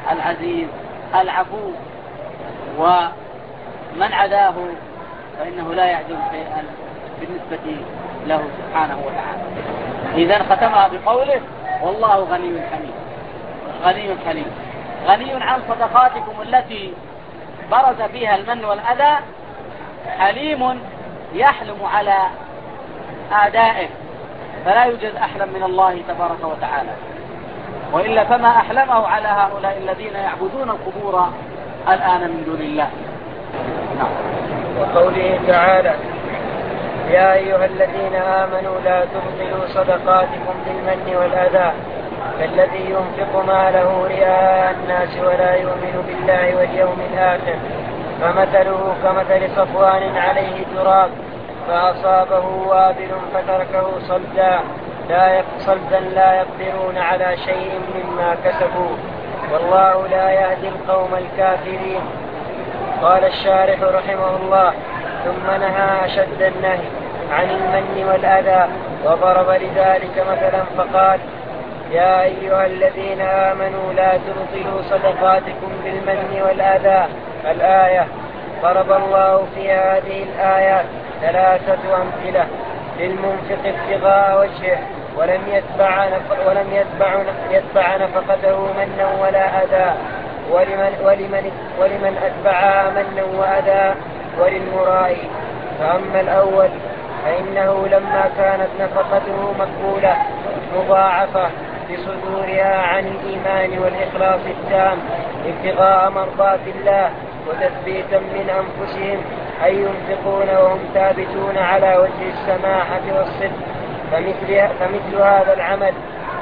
العزيز العفو، ومن عداه فإنه لا يعدل شيئا بالنسبة له سبحانه وتعالى. إذن ختمها بقوله: والله غني حميد، غني حليم، غني عن صدقاتكم التي برز فيها المن والأذى، حليم يحلم على أعدائه، فلا يوجد أحلم من الله تبارك وتعالى، وإلا فما أحلمه على هؤلاء الذين يعبدون القبور الآن من دون الله. وقوله تعالى: يا أيها الذين آمنوا لا تبطلوا صدقاتكم بالمن والأذى كالذي ينفق ماله رئاء الناس ولا يؤمن بالله واليوم الآخر، فمثله كمثل صفوان عليه تراب فأصابه وابل فتركه صلدا لا يقدرون على شيء مما كسبوا، والله لا يهدي القوم الكافرين. قال الشارح رحمه الله: ثم نهى أشد النهي عن المن والأذى، وضرب لذلك مثلا فقال: يا أيها الذين آمنوا لا تبطلوا صدقاتكم بالمن والأذى. الآية. ضرب الله في هذه الآيات 3 أمثلة للمنفق ابتغاء وجهه ولم يتبع نفقته منا ولا أذى، ولمن أتبعها منا وأذى وللمرائي. فأما الأول فإنه لما كانت نفقته مقبولة مضاعفة بصدورها عن الإيمان والإخلاص التام ابتغاء مرضات الله وتثبيتا من أنفسهم أن ينفقون وهم ثابتون على وجه السماحة والصدق، فمثل هذا العمل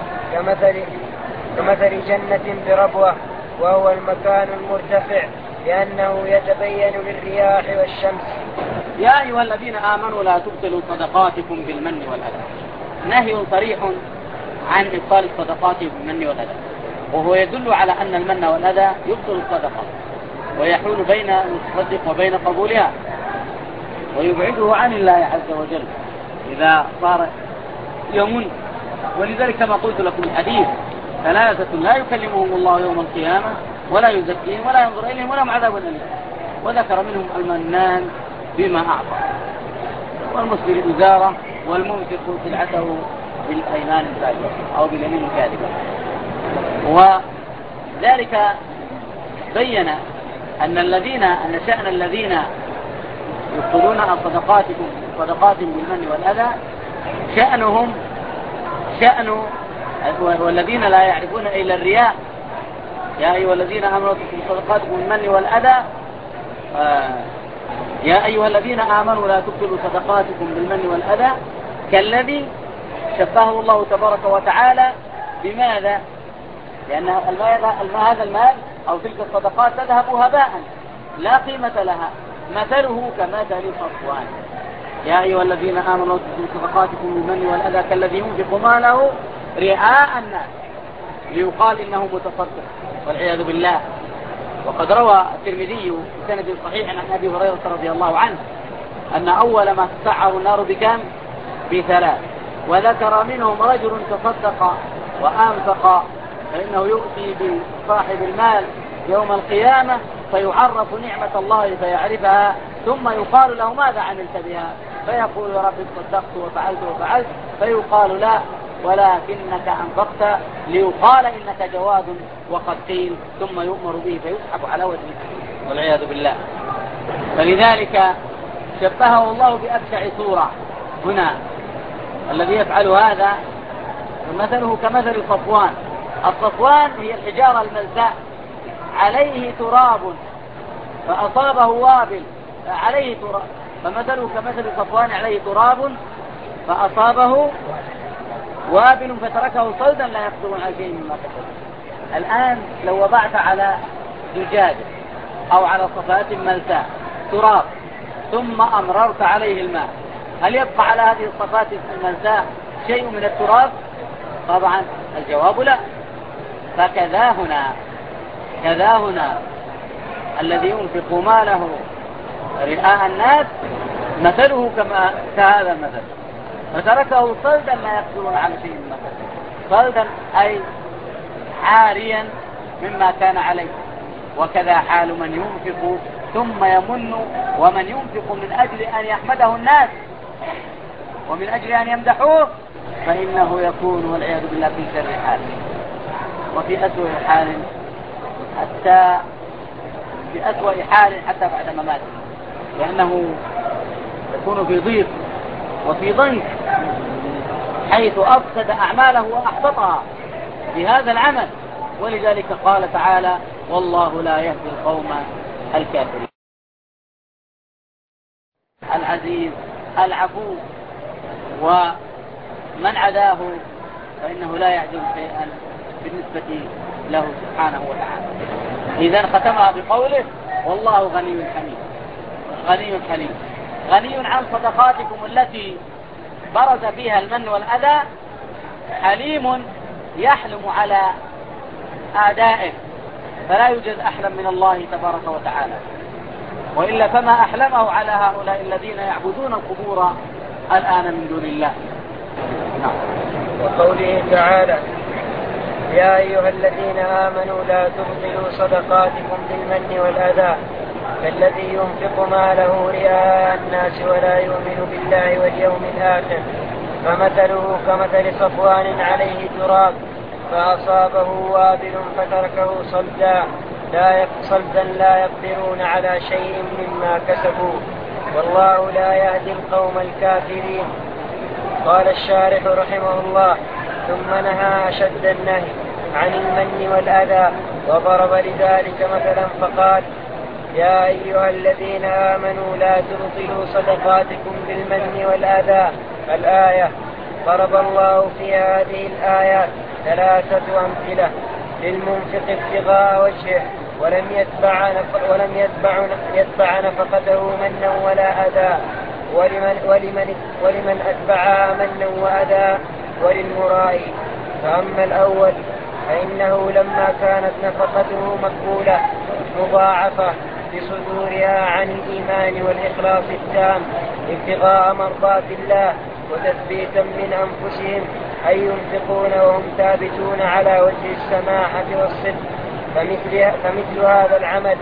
كمثل جنة بربوة، وهو المكان المرتفع لأنه يتبين بالرياح والشمس. يا أيها الذين آمنوا لا تبطلوا صدقاتكم بالمن والأذى، نهي صريح عن إبطال الصدقات بالمن والأذى، وهو يدل على أن المن والأذى يبطل الصدقة ويحول بين المتصدق وبين قبولها ويبعده عن الله عز وجل إذا صار يمن. ولذلك كما قلت لكم الحديث: 3 لا يكلمهم الله يوم القيامة ولا يزكيهم ولا ينظر إليهم ولهم عذاب أليم، وذكر منهم المنان بما أعطى، والمسبل الإزارة، والمنفق سلعته بالأيمان الكاذبة أو باليمين الكاذبة. وذلك بين أن شأن الذين يبطلون صدقات بالمن والأذى شأنهم شأن والذين لا يعرفون إلا الرياء. يا أيها الذين آمنوا تبطلوا صدقاتكم بالمن والأذى يا أيها الذين آمنوا لا تبطلوا صدقاتكم بالمن والأذى كالذي شبهه الله تبارك وتعالى بماذا؟ لأن هذا المال أو تلك الصدقات تذهب هباء لا قيمة لها، مثله كمثل صفوان. يا أيها الذين آمنوا تبطلوا صدقاتكم بالمن والأذى كالذي ينفق ماله رئاء الناس ليقال إنه متصدق، والعياذ بالله. وقد روى الترمذي بسند صحيح عن أبي هريرة رضي الله عنه أن أول ما تسعر النار بكم؟ ب3، وذكر منهم رجل تصدق وأنفق، فإنه يؤتي بصاحب المال يوم القيامة فيعرف نعمة الله فيعرفها، ثم يقال له: ماذا عملت بها؟ فيقول: يا رب صدقت وفعلت، فيقال: لا، ولكنك أنفقت ليقال إنك جواد وقد قيل، ثم يؤمر به فيسحب على وجهه، والعياذ بالله. فلذلك شبهه الله بأبشع صورة هنا. الذي يفعل هذا مثله كمثل صفوان. الصفوان هي الحجارة الملساء عليه تراب فأصابه وابل عليه تراب، فمثله كمثل صفوان عليه تراب فأصابه وابل فتركه صلدا لا يقدرون على شيء مما كسب. الآن لو وضعت على زجاجة أو على صفات ملساء تراب ثم أمررت عليه الماء، هل يبقى على هذه الصفات الملساء شيء من التراب؟ طبعا الجواب لا. فكذا هنا الذي ينفق ماله رئاء الناس مثله كهذا المثل، فتركه صلدا لا يقدرون على شيء من مثل. صلدا أي عاريا مما كان عليه. وكذا حال من ينفق ثم يمن، ومن ينفق من أجل أن يحمده الناس ومن أجل أن يمدحوه فإنه يكون والعياذ بالله في شر حال وفي أسوأ حال، حتى في أسوأ حال حتى بعد مماته، لأنه يكون في ضيق وفي ضنك حيث أفسد أعماله وأحبطها بهذا العمل. ولذلك قال تعالى: والله لا يهدي القوم الكافرين. العزيز العفو، ومن عداه فإنه لا يعدل شيئا بالنسبة له سبحانه وتعالى. إذن ختمها بقوله: والله غني حميد، غني حليم، غني عن صدقاتكم التي برز فيها المن والأذى، حليم يحلم على أعدائه، فلا يوجد أحلم من الله تبارك وتعالى، وإلا فما أحلمه على هؤلاء الذين يعبدون القبور الآن من دون الله. وقوله تعالى: يا أيها الذين آمنوا لا تبطلوا صدقاتكم بالمن والأذى كالذي ينفق ماله رئاء الناس ولا يؤمن بالله واليوم الآخر، فمثله كمثل صفوان عليه تراب فأصابه وابل فتركه صلدا لا يقدرون على شيء مما كسبوا، والله لا يهدي القوم الكافرين. قال الشارح رحمه الله: ثم نهى أشد النهي عن المن والأذى، وضرب لذلك مثلا فقال: يا أيها الذين آمنوا لا تبطلوا صدقاتكم بالمن والأذى. الآية. ضرب الله في هذه الآيات 3 أمثلة للمنفق ابتغاء وجهه ولم يتبع نفقته منا ولا أذى، ولمن أتبعها منا وأذى وللمرائي. فأما الأول فإنه لما كانت نفقته مقبولة مضاعفة بصدورها عن الإيمان والإخلاص التام ابتغاء مرضات الله وتثبيتا من أنفسهم أن ينفقون وهم ثابتون على وجه السماحة والصدق، فمثل هذا العمل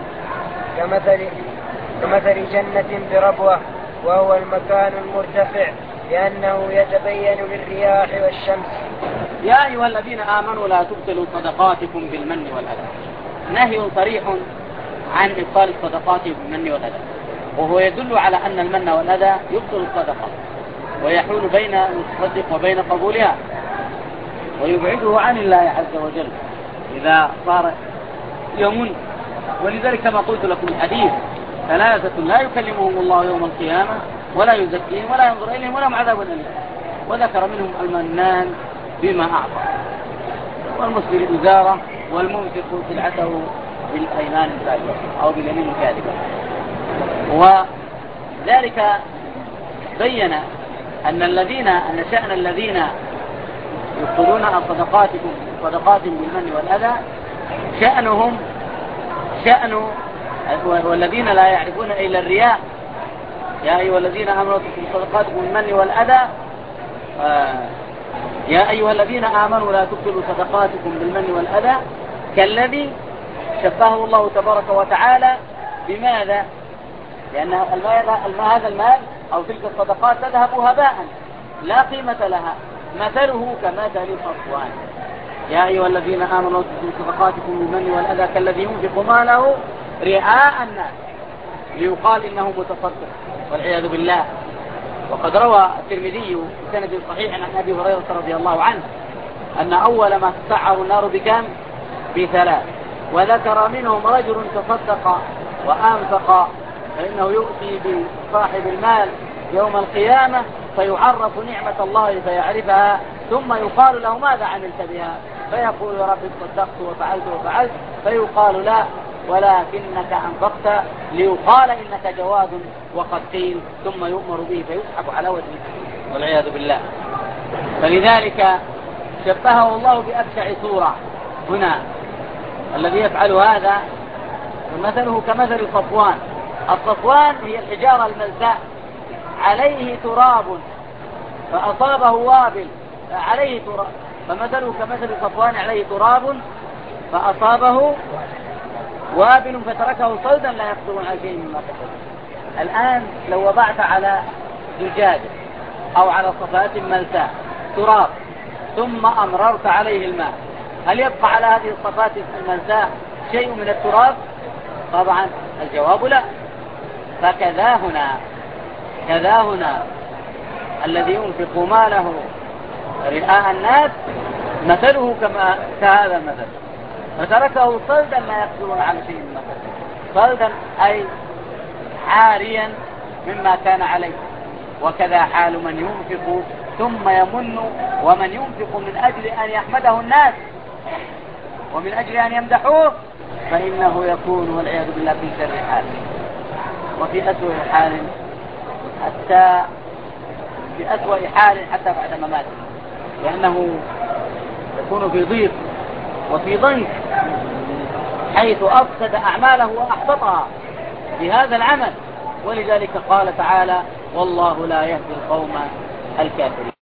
كمثل جنة بربوة، وهو المكان المرتفع لأنه يتبين بالرياح والشمس. يا أيها الذين آمنوا لا تبطلوا صدقاتكم بالمن والأذى. نهي صريح عن إبطال الصدقات بالمن والأذى، وهو يدل على أن المن والأذى يبطل الصدقة ويحول بين المتصدق وبين قبولها ويبعده عن الله عز وجل إذا صار يمن. ولذلك كما قلت لكم الحديث: 3 لا يكلمهم الله يوم القيامة ولا يزكيهم ولا ينظر إليهم ولهم عذاب أليم. وذكر منهم المنان بما أعطى، والمسبل الإزارة، والمنفق سلعته بالأيمان الكاذبة أو باليمين الكاذبة. وذلك بين أن شأن الذين يبطلون عن صدقاتهم بالمن والأذى شأن والذين لا يعرفون إلا الرياء. يا أيها الذين آمنوا صدقاتكم بالمن والأذى يا أيها الذين آمنوا لا تبطلوا صدقاتكم بالمن والأذى كالذي شبهه الله تبارك وتعالى. بماذا؟ لأن هذا المال أو تلك الصدقات تذهب هباء لا قيمة لها، مثله كمثل صفوان. يا أيها الذين آمنوا تبطلوا صدقاتكم بالمن والأذى كالذي ينفق ماله رئاء الناس ليقال إنه متصدق والعياذ بالله. وقد روى الترمذي بسند صحيح عن أبي هريرة رضي الله عنه أن أول ما تسعر النار بكم؟ ب3، وذكر منهم رجل تصدق وأنفق فإنه يؤتي بصاحب المال يوم القيامة فيعرف نعمة الله فيعرفها، ثم يقال له: ماذا عملت بها؟ فيقول: يا رب صدقت وفعلت، فيقال: لا، ولكنك أنفقت ليقال إنك جواد وقد قيل، ثم يؤمر به فيسحب على وجهه والعياذ بالله. فلذلك شبهه الله بأبشع صورة هنا. الذي يفعل هذا مثله كمثل صفوان. الصفوان هي الحجارة الملساء عليه تراب فأصابه وابل عليه تراب، فمثله كمثل صفوان عليه تراب فأصابه وابل فتركه صلدا لا يقدرون على شيء مما كسبوا. الآن لو وضعت على زجاجة أو على صفات ملساء تراب ثم أمررت عليه الماء، هل يبقى على هذه الصفات الملساء شيء من التراب؟ طبعا الجواب لا. فكذا هنا الذي ينفق ماله رئاء الناس مثله كهذا المثل، فتركه صلدا لا يقدرون على شيء مما كسبوا. صلدا أي عاريا مما كان عليه. وكذا حال من ينفق ثم يمن، ومن ينفق من أجل أن يحمده الناس ومن أجل أن يمدحوه فإنه يكون والعياذ بالله في شر حال وفي أسوأ حال، حتى في أسوأ حال حتى بعد مماته، لأنه يكون في ضيق وفي ضنك حيث أفسد أعماله وأحبطها بهذا العمل. ولذلك قال تعالى: والله لا يهدي القوم الكافرين.